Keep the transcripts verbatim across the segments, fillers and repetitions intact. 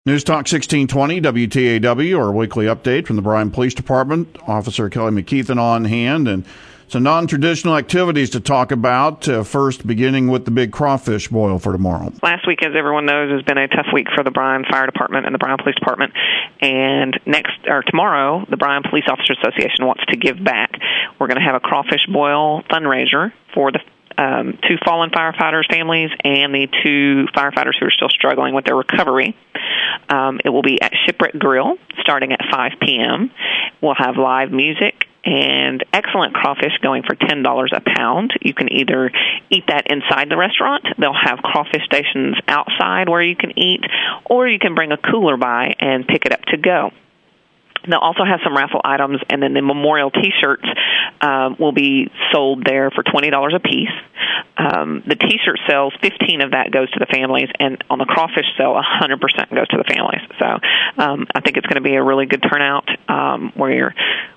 News Talk sixteen twenty W T A W, our weekly update from the Bryan Police Department. Officer Kelly McKeithen on hand, and some non-traditional activities to talk about. Uh, first, beginning with the big crawfish boil for tomorrow. Last week, as everyone knows, has been a tough week for the Bryan Fire Department and the Bryan Police Department. And next, or tomorrow, the Bryan Police Officers Association wants to give back. We're going to have a crawfish boil fundraiser for the Um, two fallen firefighters' families and the two firefighters who are still struggling with their recovery. Um, it will be at Shipwreck Grill starting at five p.m. We'll have live music and excellent crawfish going for ten dollars a pound. You can either eat that inside the restaurant. They'll have crawfish stations outside where you can eat, or you can bring a cooler by and pick it up to go. They'll also have some raffle items, and then the memorial T-shirts um, will be sold there for twenty dollars a piece. Um, the T-shirt sales, fifteen of that goes to the families, and on the crawfish sale, one hundred percent goes to the families. So um, I think it's going to be a really good turnout um, where you're,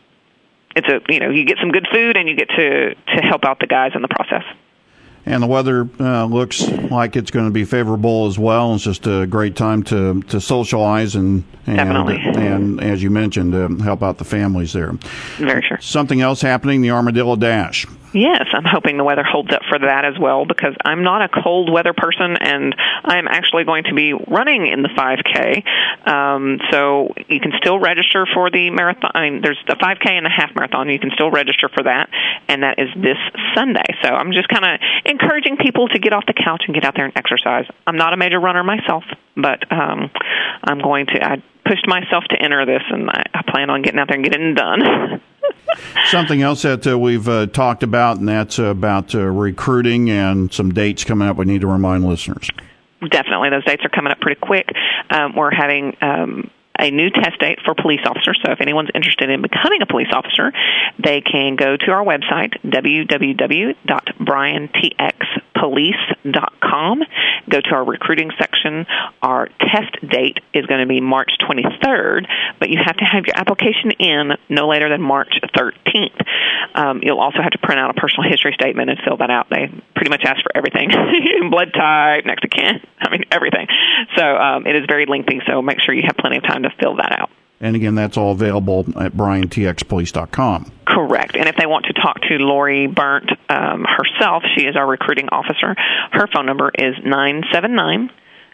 it's a you know you get some good food and you get to to help out the guys in the process. And the weather uh, looks like it's going to be favorable as well. It's just a great time to, to socialize and, and, Definitely. and, as you mentioned, to help out the families there. Very sure. Something else happening, the Armadillo Dash. Yes, I'm hoping the weather holds up for that as well, because I'm not a cold weather person, and I'm actually going to be running in the five K. Um, so you can still register for the marathon. I mean, there's a five K and a half marathon. You can still register for that, and that is this Sunday. So I'm just kind of encouraging people to get off the couch and get out there and exercise. I'm not a major runner myself, but um, I'm going to. I pushed myself to enter this, and I, I plan on getting out there and getting it done. Something else that uh, we've uh, talked about, and that's uh, about uh, recruiting and some dates coming up we need to remind listeners. Definitely. Those dates are coming up pretty quick. Um, we're having um, a new test date for police officers. So if anyone's interested in becoming a police officer, they can go to our website, w w w dot bryan t x police dot com. Go to our recruiting section. Our test date is going to be March twenty-third, but you have to have your application in no later than March thirteenth. Um, you'll also have to print out a personal history statement and fill that out. They pretty much ask for everything. Blood type, next of kin, I mean, everything. So um, it is very lengthy, so make sure you have plenty of time to fill that out. And again, that's all available at bryan t x police dot com. Correct. And if they want to talk to Lori Burnt um, herself, she is our recruiting officer. Her phone number is nine seven nine,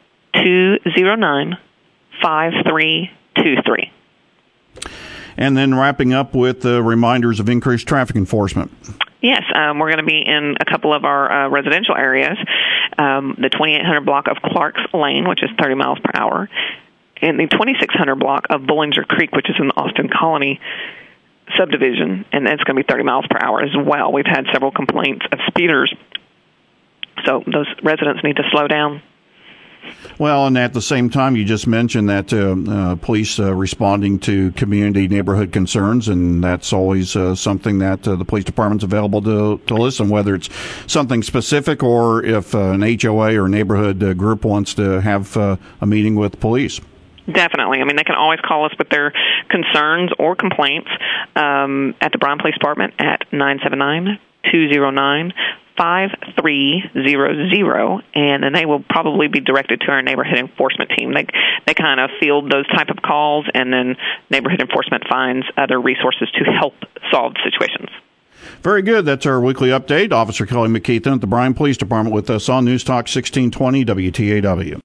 two zero nine, five three two three. And then wrapping up with uh, reminders of increased traffic enforcement. Yes, um, we're going to be in a couple of our uh, residential areas, um, the twenty-eight hundred block of Clark's Lane, which is thirty miles per hour, and the twenty-six hundred block of Bullinger Creek, which is in the Austin Colony subdivision, and it's going to be thirty miles per hour as well. We've had several complaints of speeders, so those residents need to slow down. Well, and at the same time, you just mentioned that uh, uh, police uh, responding to community neighborhood concerns, and that's always uh, something that uh, the police department's available to, to listen, whether it's something specific or if uh, an H O A or neighborhood uh, group wants to have uh, a meeting with police. Definitely. I mean, they can always call us with their concerns or complaints um, at the Bryan Police Department at nine seven nine, two zero nine, five three zero zero, and then they will probably be directed to our neighborhood enforcement team. They they kind of field those type of calls, and then neighborhood enforcement finds other resources to help solve situations. Very good. That's our weekly update. Officer Kelly McKeithen at the Bryan Police Department with us on News Talk sixteen twenty W T A W.